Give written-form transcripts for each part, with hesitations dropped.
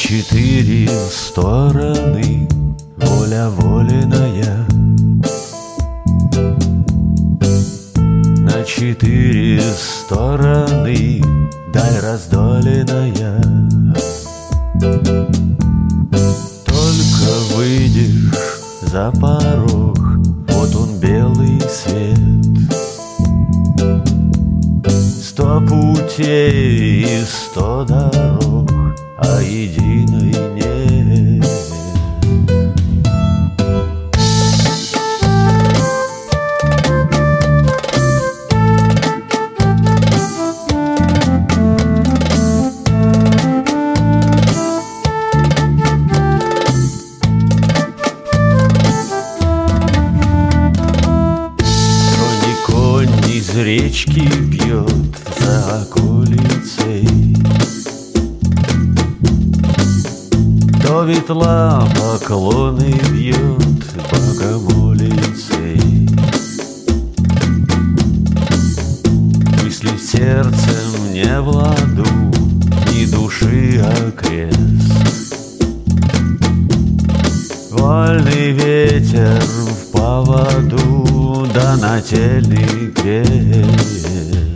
четыре стороны воля воленая, на четыре стороны даль раздоленная. Только выйдешь за порог, вот он белый свет. 100 путей и 100 дорог, а единой нет. Из речки пьет за околицей, до ветла поклоны бьет богомолицей. Мысли сердцем не в ладу, ни души окрест. Вольный ветер в поводу, да нательный крест.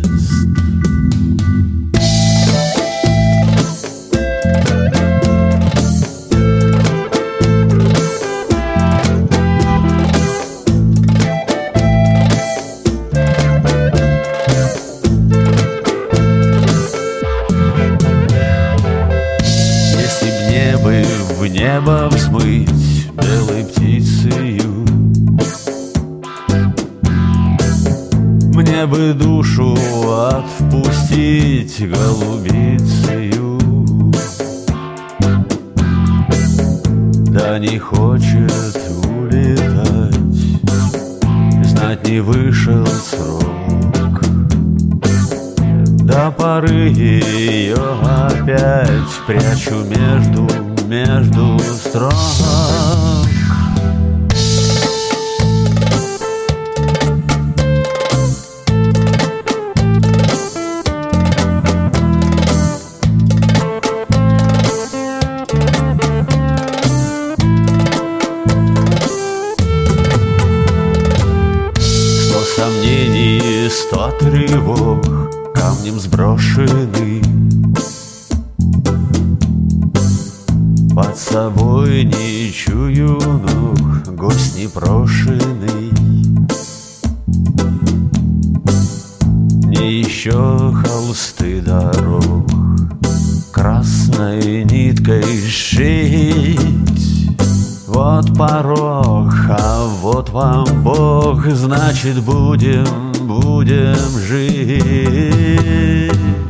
Если б небо в небо взмыть белой птицею, мне бы душу отпустить голубицею. Да не хочет улетать, знать не вышел срок. До поры ее опять прячу между строк. Сомнений 100 тревог камнем сброшены, под собой не чую ног, гость непрошенный. Не еще холсты дорог красной ниткой шить. Вот порог, а вот вам Бог, значит, будем жить.